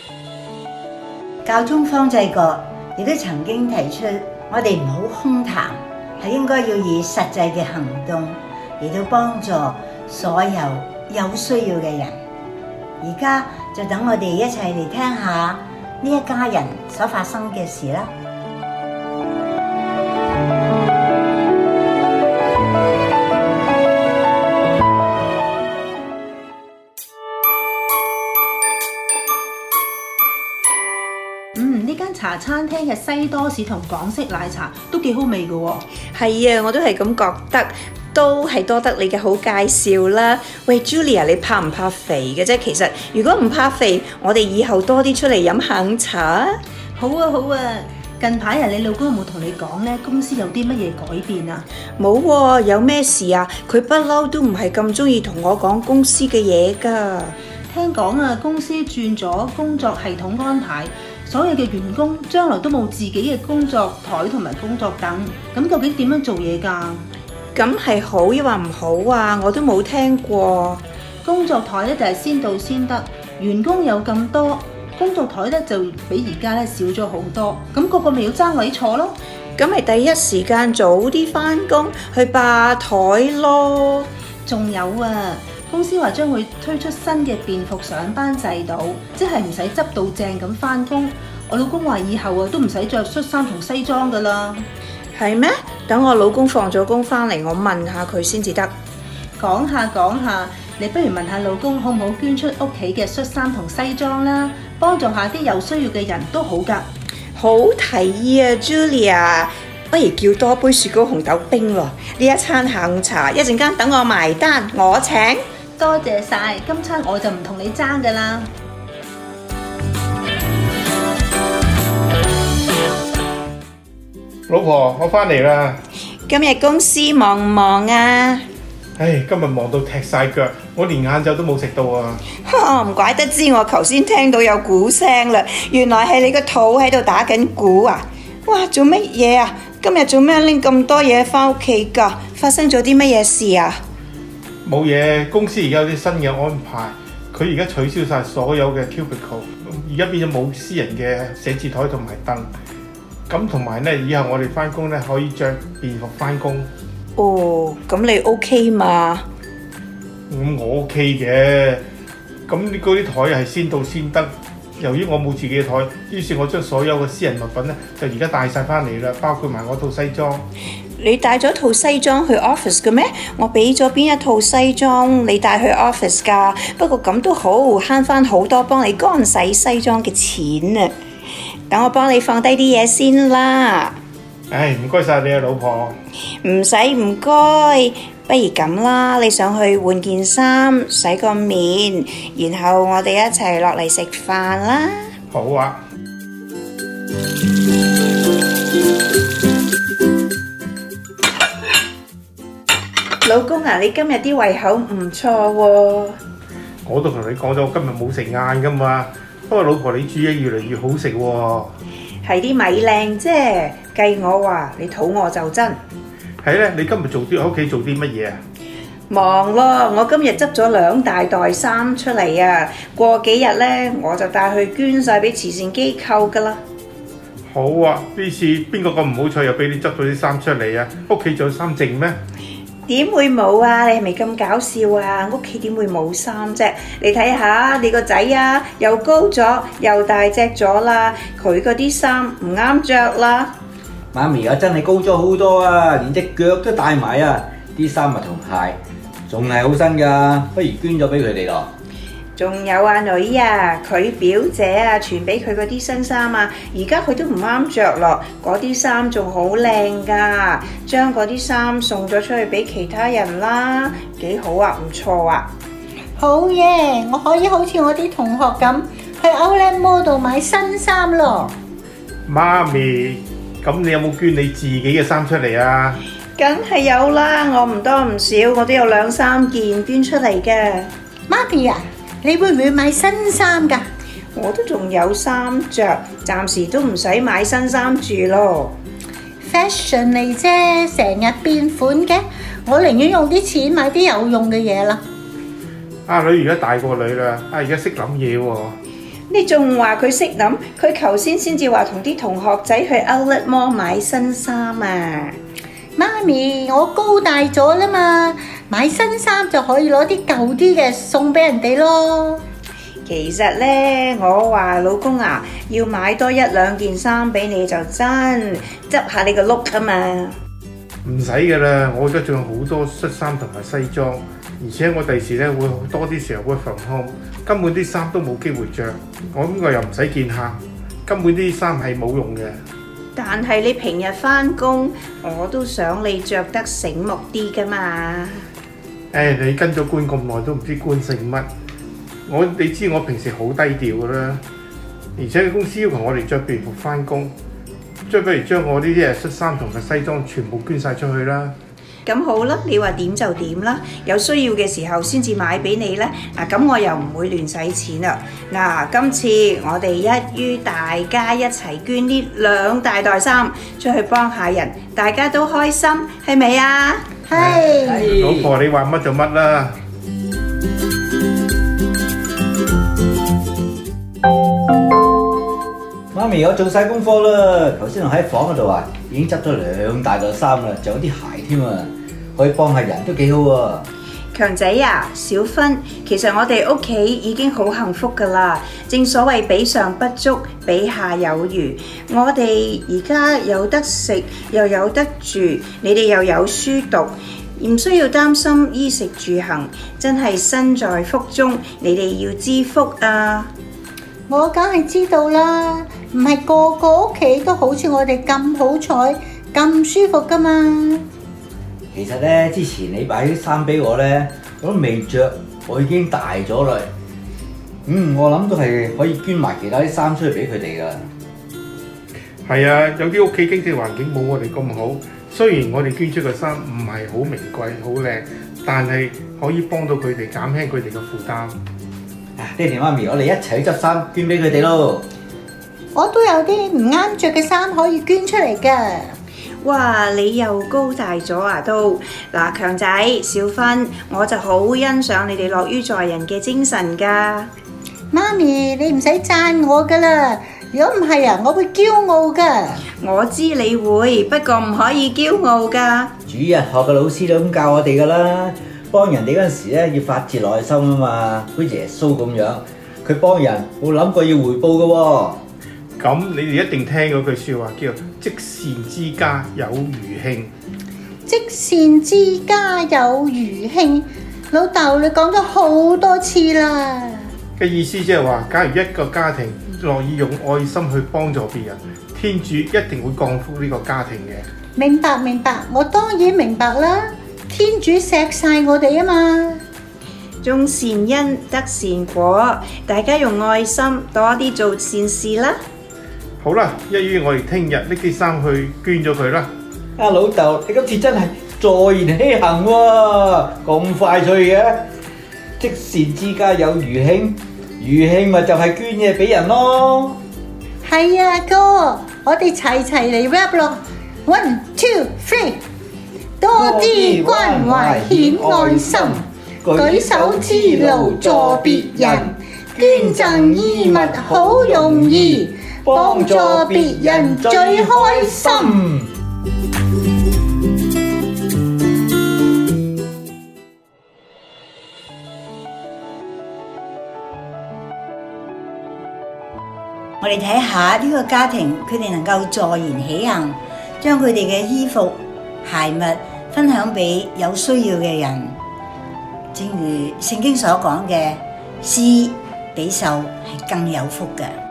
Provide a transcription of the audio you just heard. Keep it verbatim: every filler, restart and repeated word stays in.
教宗方濟各亦都曾經提出，我哋唔好空談，係應該要以實際嘅行動嚟到幫助所有有需要嘅人。而家就等我哋一齊嚟聽下呢一家人所發生嘅事啦。 嗯，呢間茶餐廳嘅西多士同港式奶茶都幾好味㗎喎。 係啊，我都係咁覺得，都係多得你嘅好介紹啦。喂 Julia， 你怕唔怕肥嘅啫？其實如果唔怕肥，我哋以後多啲出嚟飲下午茶啊。 好啊好啊，近排啊，你老公有冇同你講呢？公司有啲乜嘢改變啊？ 冇喎，有咩事啊？佢不嬲都唔係咁中意同我講公司嘅嘢㗎。 聽講啊，公司轉咗工作系統安排。所有嘅員工將來都冇自己嘅工作台同埋工作凳，咁究竟點樣做嘢㗎？ 咁係好抑或唔好啊？我都冇聽過。 工作台咧就係先到先得，員工有咁多，工作台咧就比而家咧少咗好多，咁個個咪要爭位坐咯。 咁咪第一時間早啲返工去霸台咯。 仲有啊！公司話將會推出新嘅便服上班制度，即係唔使執到正咁返工。我老公話以後啊都唔使着恤衫同西裝噶啦。 係咩？等我老公放咗工返嚟，我問下佢先至得。 講下講下，你不如問下老公好唔好捐出屋企嘅恤衫同西裝啦，幫助下啲有需要嘅人都好噶。 好提議啊 ，Julia！不如叫多杯雪糕紅豆冰咯。呢一餐下午茶，一陣間等我埋單，我請。 多謝晒，今餐我就唔同你爭噶啦。 老婆，我返嚟啦。 今日公司忙唔忙啊？ 唉，今日忙到踢晒腳，我連晏晝都冇食到啊！ 唔怪得知我頭先聽到有鼓聲啦，原來係你個肚喺度打緊鼓啊！哇，做乜嘢啊？今日做咩拎咁多嘢返屋企㗎？發生咗啲乜嘢事啊？ 冇嘢，公司而家有啲新嘅安排，佢而家取消晒所有嘅 cubicle， 而家變咗冇私人嘅寫字台同埋凳。咁同埋咧，以後我哋返工咧可以着便服返工。 哦，咁你 OK 嘛？ 咁、嗯、我 OK 嘅。咁呢嗰啲台係先到先得。由於我冇自己嘅台，於是我將所有嘅私人物品咧就而家帶晒返嚟啦，包括埋我套西裝。 你帶咗套西裝去 office 嘅咩？我俾咗邊一套西裝你帶去 office 㗎？不過咁都好，慳返好多幫你乾洗西裝嘅錢啊！等我幫你放低啲嘢先啦。 唉，唔該晒你啊，老婆。 唔使唔該。不如咁啦，你上去換件衫、洗個面，然後我哋一齊落嚟食飯啦。 好啊。 老公啊，你今日啲胃口唔錯喎。 我都同你講咗，我今日冇食晏噶嘛。不過老婆你煮嘢越嚟越好食喎。 係啲米靚啫，計我話你肚餓就真。 係咧，你今日做啲喺屋企做啲乜嘢啊？ 忙咯，我今日執咗兩大袋衫出嚟啊！過幾日咧，我就帶去捐晒俾慈善機構噶啦。 好啊，呢次邊個咁唔好彩又俾你執咗啲衫出嚟啊？屋企仲有衫剩咩？ 點會冇啊？你係咪咁搞笑啊？屋企點會冇衫啫？你睇下你個仔啊，又高咗又大隻咗啦，佢嗰啲衫唔啱着啦。 媽咪啊，真係高咗好多啊，連隻腳都大埋啊！啲衫啊同鞋仲係好新㗎，不如捐咗俾佢哋咯。 仲有啊女啊，佢表姐啊傳俾佢嗰啲新衫啊，而家佢都唔啱着咯，嗰啲衫仲好靚㗎，將嗰啲衫送咗出去俾其他人啦，幾好啊，唔錯啊。 好嘢，我可以好似我啲同學咁去 Outlet Mall 度買新衫咯。 媽咪，咁你有冇捐你自己嘅衫出嚟啊？ 梗係有啦，我唔多唔少，我都有兩三件捐出嚟嘅。 媽咪啊，你會唔會買新衫㗎？ 我都仲有衫着，暫時都唔使買新衫住咯。 Fashion 嚟啫，成日變款嘅，我寧願用啲錢買啲有用嘅嘢啦。 阿女而家大個女啦，啊而家識諗嘢喎。 你仲話佢識諗？佢頭先先至話同啲同學仔去 Outlet Mall 買新衫啊！ 媽咪，我高大咗啦嘛，買新衫就可以攞啲舊啲嘅送俾人哋咯。 其實呢，我話老公啊，要買多一兩件衫俾你就真執下你個 look 啊嘛。 唔使噶啦，我而家仲有好多恤衫同埋西裝，而且我第時咧會多啲時候 work from home，根本啲衫都冇機會着。我呢個又唔使見客，根本啲衫係冇用嘅。 但係你平日返工，我都想你着得醒目啲噶嘛。 誒，你跟咗官咁耐都唔知官姓乜？我你知我平時好低調噶啦，而且公司要求我哋着便服返工，即係不如將我呢啲誒恤衫同埋西裝全部捐晒出去啦。 咁好啦，你話點就點啦，有需要嘅時候先至買俾你呢。嗱，咁我又唔會亂使錢啦。嗱，今次我哋一於大家一齊捐呢兩大袋衫出去幫下人，大家都開心，係咪啊？ 係。 老婆你話乜就乜啦。 媽咪，我做晒功課啦。頭先我喺房嗰度啊，已經執咗兩大袋衫啦，仲有啲鞋添啊，可以幫下人都幾好喎。 強仔啊，小芬，其實我哋屋企已經好幸福噶啦。正所謂比上不足，比下有餘。我哋而家有得食，又有得住，你哋又有書讀，唔需要擔心衣食住行，真係身在福中。你哋要知福啊！ 我梗係知道啦，唔係個個屋企都好似我哋咁好彩、咁舒服噶嘛。 其實咧，之前你買啲衫俾我咧，我都未着，我已經大咗啦。嗯，我諗都係可以捐埋其他啲衫出去俾佢哋噶。 係啊，有啲屋企經濟環境冇我哋咁好，雖然我哋捐出嘅衫唔係好名貴、好靚，但係可以幫到佢哋減輕佢哋嘅負擔。 爹哋媽咪，我哋一齊執衫捐俾佢哋咯。 我都有啲唔啱着嘅衫可以捐出嚟㗎。 哇！你又高大咗啊都嗱，強仔、小芬，我就好欣賞你哋樂於助人嘅精神㗎。 媽咪，你唔使讚我㗎啦，如果唔係啊，我會驕傲㗎。 我知你會，不過唔可以驕傲㗎。 主日學嘅老師都咁教我哋㗎啦。幫人哋嗰陣時咧，要發自內心啊嘛，好似耶穌咁樣，佢幫人冇諗過要回報嘅喎。 咁你哋一定聽嗰句説話叫積善之家有餘慶。 積善之家有餘慶，老豆你講咗好多次啦。 嘅意思即係話，假如一個家庭樂意用愛心去幫助別人，天主一定會降福呢個家庭嘅。 明白明白，我當然明白啦。天主錫晒我哋啊嘛， 種善因得善果，大家用愛心多啲做善事啦。 好啦，一於我哋聽日拎啲衫去捐咗佢啦。 啊老豆，你今次真係坐言起行喎，咁快脆嘅。積善之家有餘慶，餘慶咪就係捐嘢俾人咯。 係啊哥，我哋齊齊嚟 rap 咯 ，one two three。多啲關懷顯愛心，舉手之勞助別人，捐贈衣物好容易，幫助別人最開心。 我哋睇下呢個家庭，佢哋能夠坐言起行，將佢哋嘅衣服鞋襪分享俾有需要嘅人，正如聖經所講嘅，施比受係更有福嘅。